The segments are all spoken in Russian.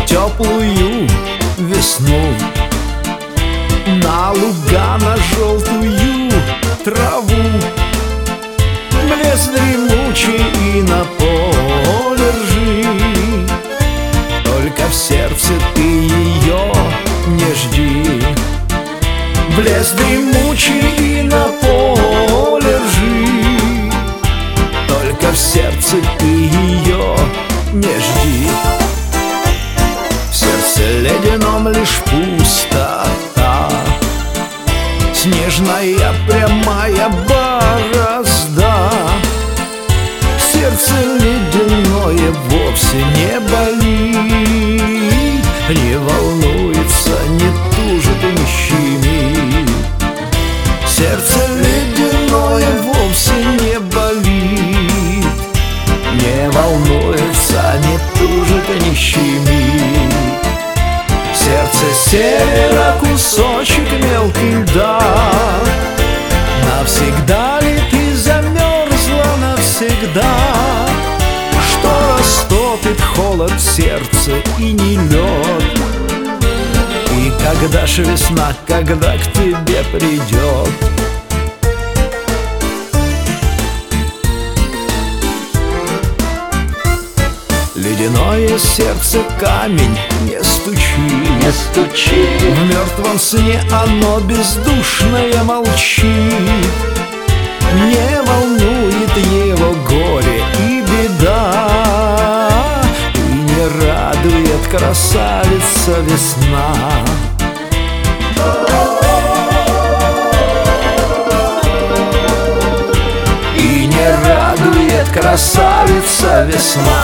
теплую весну, на луга, на желтую траву, блеск дремучий и на поле ржи. Только в сердце ты ее не жди. Блеск дремучий и на поле ржи, только в сердце ты ее не жди. В сердце ледяном лишь пустота, снежная прямая борозда. Сердце ледяное вовсе не болит, не волнуется, не тужит и не щемит. Сердце ледяное вовсе не болит, не волнуется, не тужит и не щемит. Сердце севера кусочек мелкий льда, навсегда ли ты замерзла навсегда? Что растопит холод в сердце и не лед? И когда ж весна, когда к тебе придет? Ледяное сердце камень не стучи, не стучи. В мертвом сне оно бездушное молчит. Не волнует его горе и беда, и не радует красавица весна. И не радует красавица весна.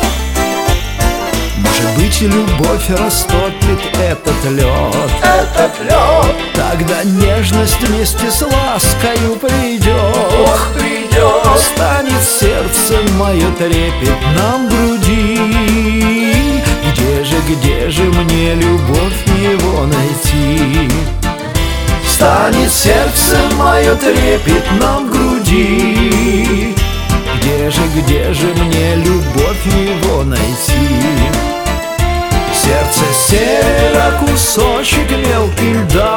Может быть, любовь растопит этот лед, тогда нежность вместе с ласкою придет. Станет сердце мое трепетно в груди. Где же мне любовь его найти? Станет сердце мое трепетно в груди. Где же мне любовь его найти? Сердце севера кусочек мелкий льда,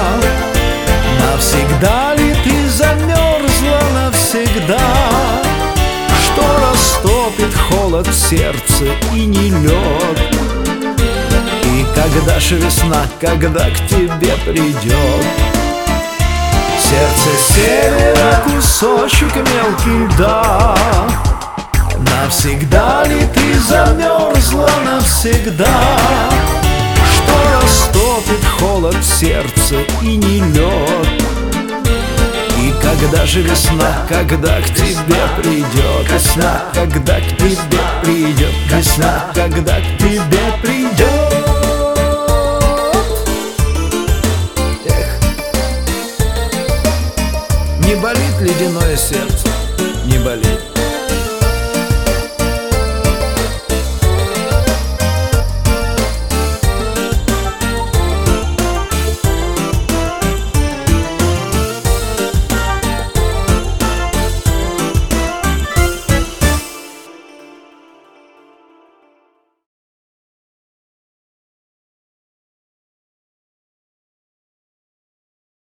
навсегда ли ты замерзла навсегда? Что растопит холод в сердце и не лед? И когда ж весна, когда к тебе придет? Сердце севера кусочек мелкий льда, навсегда ли ты замерзла навсегда? Что растопит холод в сердце и не лед? И когда же весна, когда к тебе придет? Весна, когда к тебе придет? Весна, когда к тебе придет? Не болит ледяное сердце? Не болит.